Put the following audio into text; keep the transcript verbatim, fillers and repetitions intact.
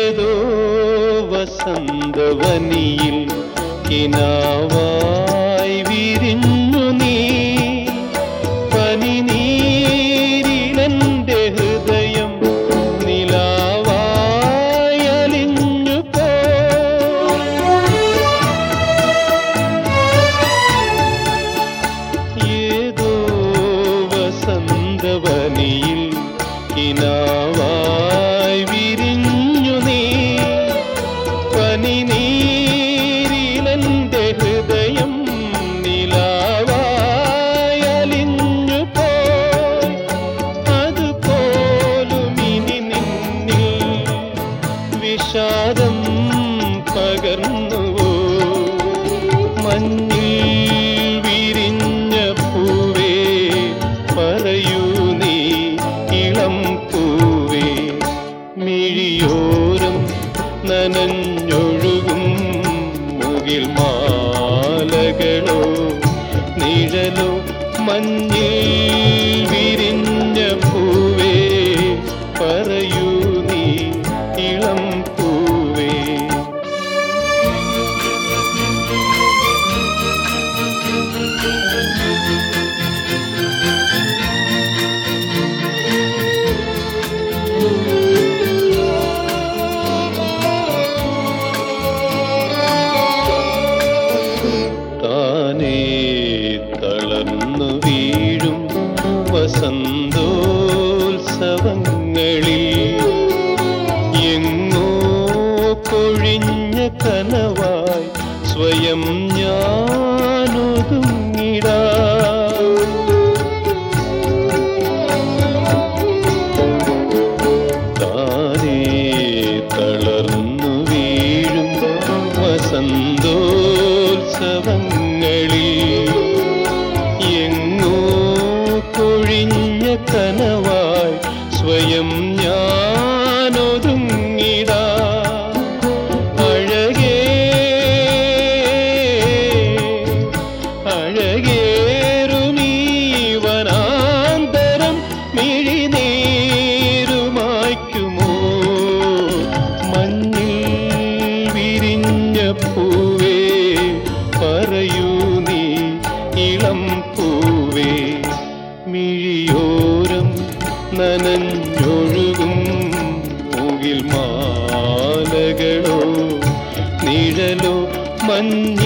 ഏതോ വസന്തവനിയിൽ കിനാവായി വിരിഞ്ഞു നീ പനിനീരിലെന്റെ ഹൃദയം നിലാവായി അലിഞ്ഞു പോ ഏതോ വസന്തവനിയിൽ കിനാവായി വിരിഞ്ഞു നീ പനിനീരിലെന്റെ ഹൃദയം നിലാവായി അലിഞ്ഞു പോയി അതുപോലും ഇനി നിന്നിൽ വിഷാദം പകർന്നുവോ മഞ്ഞിൽ വിരിഞ്ഞ പൂവേ പറയൂ നീ ഇളം പൂവേ മിഴിയോരം നനഞ്ഞൊഴുകും മുകിൽ മാലകളോ നിഴലോ മഞ്ഞിൽ വിരിഞ്ഞ പൂവേ പറയൂ നീ ഇളം പൂവേ താനേ തളർന്നു വീഴും വസന്തോത്സവങ്ങളിൽ എങ്ങോ കൊഴിഞ്ഞ കനവായി സ്വയം ഞാനൊതുങ്ങിടാ താനേ തളർന്നു വീഴും വസന്തോത്സവങ്ങളിൽ എങ്ങോ കൊഴിഞ്ഞ കനവായി സ്വയം ഞാനൊതുങ്ങിടാ അഴകേ അഴകേറുമീ വനാന്തരം മിഴിനീരുമായ്ക്കുമോ മഞ്ഞിൽ വിരിഞ്ഞ പൂവേ പറയൂ നീ ഇളം പൂവേ മിഴിയോരം നനഞ്ഞൊഴുകും മുകിൽ മാലകളോ നിഴലോ മഞ്ഞ